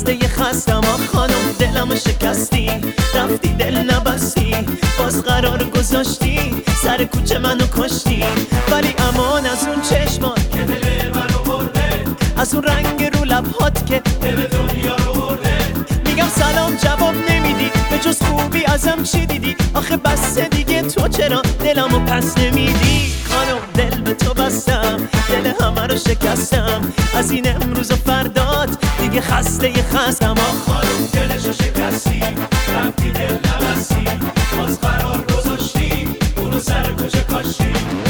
خستم خانم دلم شکستی، رفتی دل نبستی، باز قرار گذاشتی سر کوچه منو کشتی. ولی امان از اون چشمات که دل منو برده، از اون رنگ رو لبهات که دل دنیا رو برده. میگم سلام جواب نمیدی، به جز خوبی ازم چی دیدی؟ آخه بس دیگه تو چرا دلمو پس نمیدی؟ خانم دل به تو بستم، دل همه رو شکستم، از این امروز و فردات دیگه خستم. خانم دلشو شکستی، رفتی دل نبستی، باز قرار گذاشتی اونو سر کوچه کاشتی.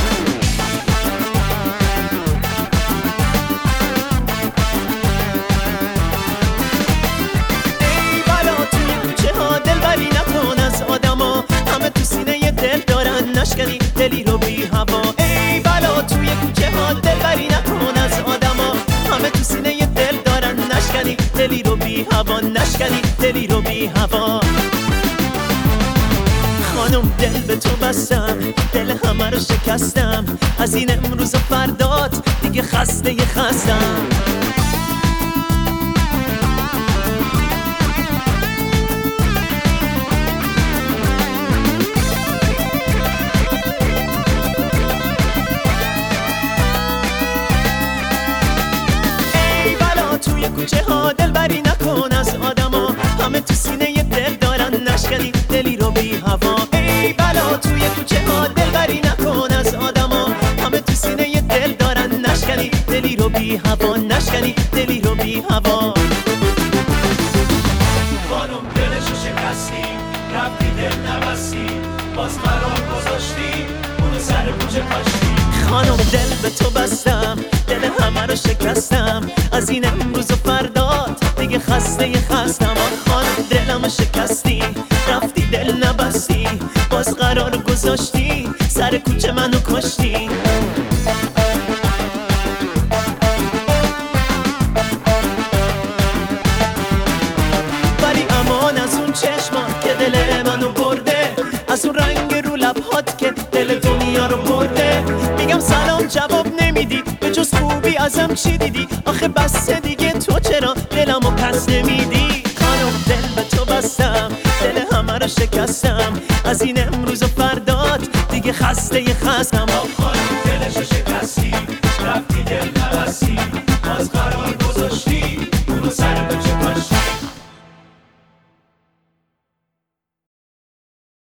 ای بلا توی کوچه ها دلبری نکن از آدما، همه تو سینه دل دارن نشکنی دلی رو بی هوا. ای بلا توی کوچه ها دلبری نکن از آدما، همه تو سینه دل دارن نشکنی دلی رو بی هوا، نشکنی دلی رو بی هوا. خانم دل به تو بستم، دل همه رو شکستم، از این امروز و فردات دیگه خستم. توی کوچه ها دلبری نکن از آدما، همه تو سینه دل دارن نشکنی دلی رو بی هوا. ای بلا توی کوچه ها دلبری نکن از آدما، همه تو سینه دل دارن نشکنی دلی رو بی هوا، نشکنی دلی رو بی هوا. خانم دلشو شکستی، رفتی دل نبستی، باز قرار گذاشتی اونو سر کوچه کاشتی. خانم دل به تو بستم، دل همه رو شکستم، از این امروز و فردات دیگه خستم. خانم دلم شکستی، رفتی دل نبستی، باز قرار گذاشتی سر کوچه منو کشتی. ولی امان از اون چشمات که دل منو برده، از اون رنگ رو لبهات که دل دنیا رو برده. میگم سلام جواب نمیدی، به جز خوبی ازم چی دیدی؟ آخه بس دیگه تو چرا دلمو پس نمیدی؟ خانم دل به تو بستم، دل همه رو شکستم، از این امروز و فردات دیگه خستم. خانم دلشو شکستی، رفتی دل نبستی،